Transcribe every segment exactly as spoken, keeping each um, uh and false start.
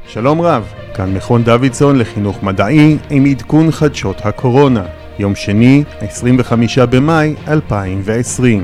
שלום רב, כאן מכון דוידסון לחינוך מדעי עם עדכון חדשות הקורונה. יום שני, עשרים וחמישה במאי אלפיים ועשרים.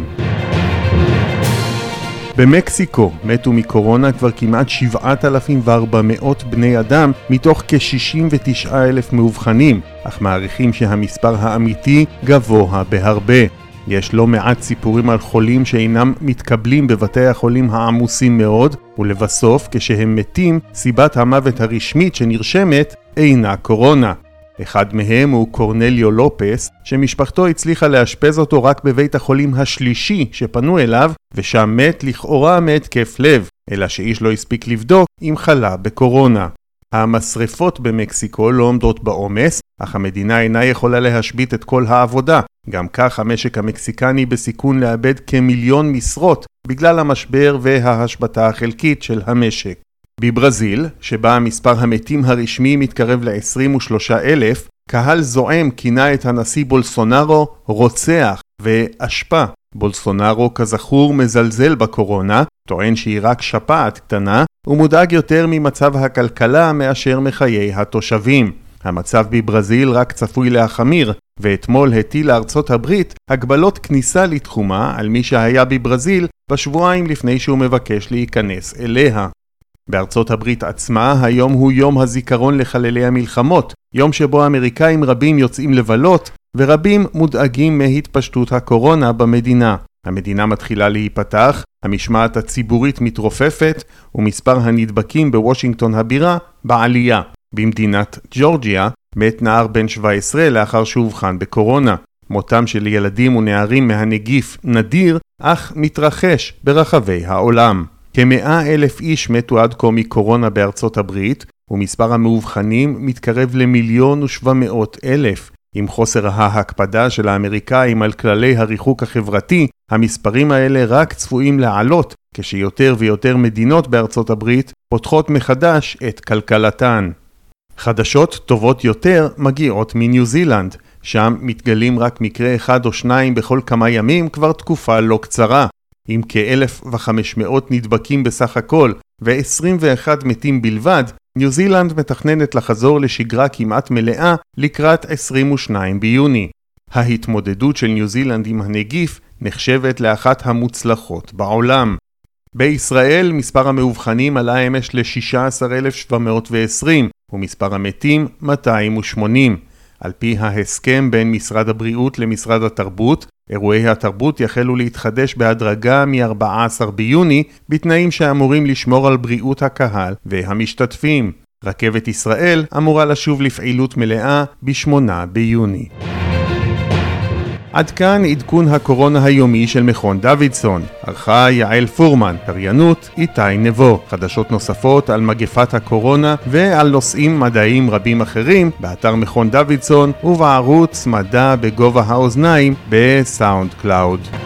במקסיקו מתו מקורונה כבר כמעט שבעת אלפים וארבע מאות בני אדם מתוך כ-שישים ותשעה אלף מאובחנים, אך מעריכים שהמספר האמיתי גבוה בהרבה. יש לא מעט סיפורים על חולים שאינם מתקבלים בבתי החולים העמוסים מאוד, ולבסוף כשהם מתים, סיבת המוות הרשמית שנרשמת אינה קורונה. אחד מהם הוא קורנליו לופס, שמשפחתו הצליחה לאשפז אותו רק בבית החולים השלישי שפנו אליו, ושם מת לכאורה מהתקף לב, אלא שאיש לא הספיק לבדוק אם חלה בקורונה. המשרפות במקסיקו לא עומדות בעומס, אך המדינה אינה יכולה להשבית את כל העבודה. גם כך המשק המקסיקני בסיכון לאבד כמיליון משרות בגלל המשבר וההשבתה החלקית של המשק. בברזיל, שבה המספר המתים הרשמי מתקרב ל-עשרים ושלושה אלף, קהל זועם כינה את הנשיא בולסונארו רוצח ואשפה. בולסונארו כזכור מזלזל בקורונה, טוען שהיא רק שפעת קטנה, ומודאג יותר ממצב הכלכלה מאשר מחיי התושבים. המצב בברזיל רק צפוי להחמיר, ואתמול הטילה ארצות הברית הגבלות כניסה לתחומה על מי שהיה בברזיל בשבועיים לפני שהוא מבקש להיכנס אליה. בארצות הברית עצמה היום הוא יום הזיכרון לחללי המלחמות, יום שבו אמריקאים רבים יוצאים לבלות ורבים מודאגים מהתפשטות הקורונה במדינה. המדינה מתחילה להיפתח, המשמעת הציבורית מתרופפת ומספר הנדבקים בוושינגטון הבירה בעלייה. במדינת ג'ורג'יה מת נער בן שבע עשרה לאחר שאובחן בקורונה. מותם של ילדים ונערים מהנגיף נדיר אך מתרחש ברחבי העולם. כמאה אלף איש מתו עד כה מקורונה בארצות הברית, ומספר המאובחנים מתקרב למיליון ושבע מאות אלף. עם חוסר ההקפדה של האמריקאים על כללי הריחוק החברתי, המספרים האלה רק צפויים לעלות, כשיותר ויותר מדינות בארצות הברית פותחות מחדש את כלכלתן. חדשות טובות יותר מגיעות מניו זילנד, שם מתגלים רק מקרה אחד או שניים בכל כמה ימים כבר תקופה לא קצרה. עם כ-אלף וחמש מאות נדבקים בסך הכל ו-עשרים ואחד מתים בלבד, ניו זילנד מתכננת לחזור לשגרה כמעט מלאה לקראת עשרים ושניים ביוני. ההתמודדות של ניו זילנד עם הנגיף נחשבת לאחת המוצלחות בעולם. בישראל מספר המאובחנים עלה אמש ל-שישה עשר אלף שבע מאות ועשרים ומספר המתים מאתיים ושמונים. על פי ההסכם בין משרד הבריאות למשרד התרבות, אירועי התרבות יחלו להתחדש בהדרגה מ-ארבעה עשר ביוני, בתנאים שאמורים לשמור על בריאות הקהל והמשתתפים. רכבת ישראל אמורה לשוב לפעילות מלאה ב-שמונה ביוני. עד כאן עדכון הקורונה היומי של מכון דוידסון. ערכה יעל פורמן, קריינות איתי נבו. חדשות נוספות על מגפת הקורונה ועל נושאים מדעיים רבים אחרים באתר מכון דוידסון ובערוץ מדע בגובה האוזניים בסאונד קלאוד.